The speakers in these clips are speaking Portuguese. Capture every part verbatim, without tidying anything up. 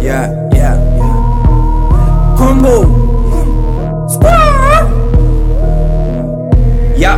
Yeah, yeah, yeah. Combo. Yeah.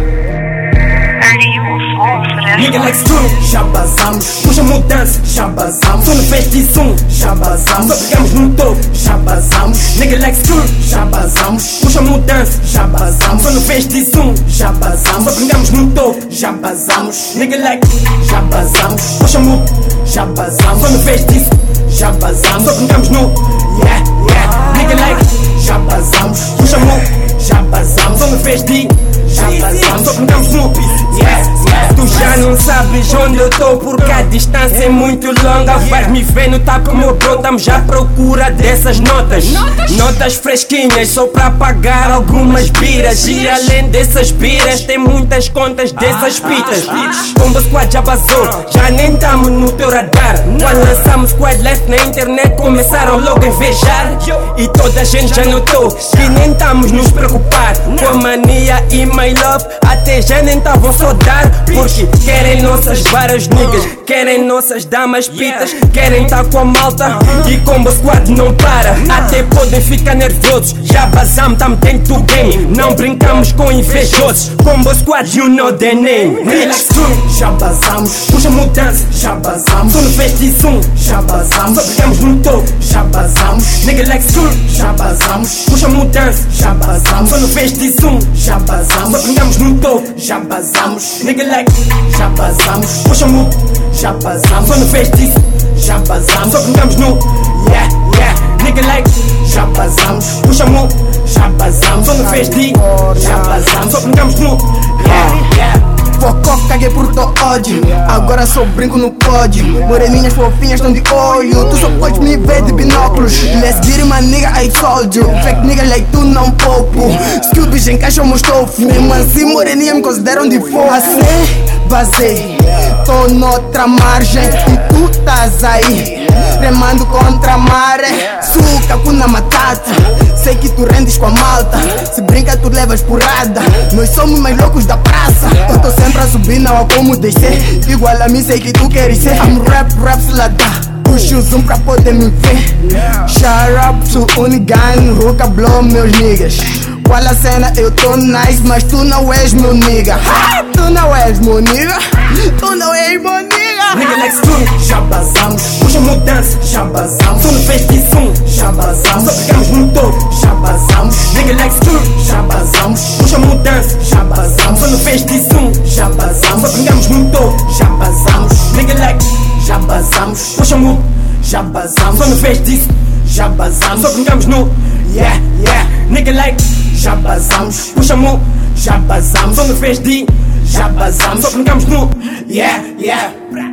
Nigga like screw, já basamos. Puxa mudança, já basamos. Só no fez zoom, já basamos. Só pegamos no topo, já basamos. Nigga like screw, já basamos. Puxa mudança, já basamos. Só no fez zoom, já basamos. Só pegamos no topo, já basamos. Nigga like, já basamos. Puxa mudança, já basamos. Só no fez já basamos. Só pegamos no, yeah, yeah. Nigga like, já basamos. Puxa mudança, já basamos. Só no fez já basamos. Só pegamos no, yeah. Tu já não sabes onde eu tô porque a distância é muito longa. Vais me ver no tapa, meu bro, estamos já à procura dessas notas. Notas fresquinhas só pra pagar algumas biras. E além dessas biras tem muitas contas dessas pitas. Combo Squad já basou, já nem tamo no teu radar. Quando lançamos Squad Left na internet começaram logo a invejar. E toda a gente já notou que nem tamos nos preocupar com a mania e my love. Até já nem tavam só dar, porque querem nossas várias niggas, querem nossas damas pitas, querem tá com a malta e Combo Squad não para. Até podem ficar nervosos, já basamos, tam dentro do game. Não brincamos com invejosos, Combo Squad you know the name. Relax zoom, já basamos. Puxa mudança, já basamos. Só no fez zoom, já basamos. Só pegamos no topo, já basamos. Nigga like zoom, já basamos. Puxa mudança, já basamos. Só no fez zoom, já basamos. Só pegamos no topo, já basamos. Nigga like, já basamos. Puxa mu, já basamos. Só no fez disso, já basamos. Só brincamos no, yeah, yeah. Nigga like, já basamos. Puxa mu, já basamos. Só no fez disso, já basamos. Só brincamos no, yeah, yeah. Fuck off, caguei por teu ódio. Agora só brinco no pódio. Moreninhas fofinhas estão de olho. Tu só podes me ver de binóculos. Let's get it, my nigga, I told you. Fake nigga like tu não poupo. Skill dos encaixam meus tofu. Mesmo assim, moreninhas me consideram de fofo. Assim, basei. Tô noutra margem e tu estás aí remando contra a maré. Suca, cuna matata. Sei que tu rendes com a malta. Se brinca, tu levas porrada. Nós somos mais loucos da praça. Eu tô sempre a subir, não há como descer. Igual a mim, sei que tu queres ser. I'm rap, rap, slada. Puxa o zoom pra poder me ver. Shout up to Unigang, Ruka Blow, meus niggas. Qual a cena? Eu tô nice, mas tu não és meu nigga. Ha! Tu não és meu nigga. Tu não és meu nigga. Nigga like screw, já basamos. Puxa mudança, já basamos. Só no fez zoom, já basamos. Só pegamos no topo, já basamos. Nigga like screw, já basamos. Puxa mudança, já basamos. Só no fez zoom, já basamos. Só pegamos no topo, já basamos. Nigga like, já basamos. Puxa mu, já basamos. Só no fez disso, já basamos. Só brincamos no, yeah, yeah. Nigga like, já basamos. Puxa mu, já basamos. Só no fez de, já basamos. Só brincamos no, yeah, yeah.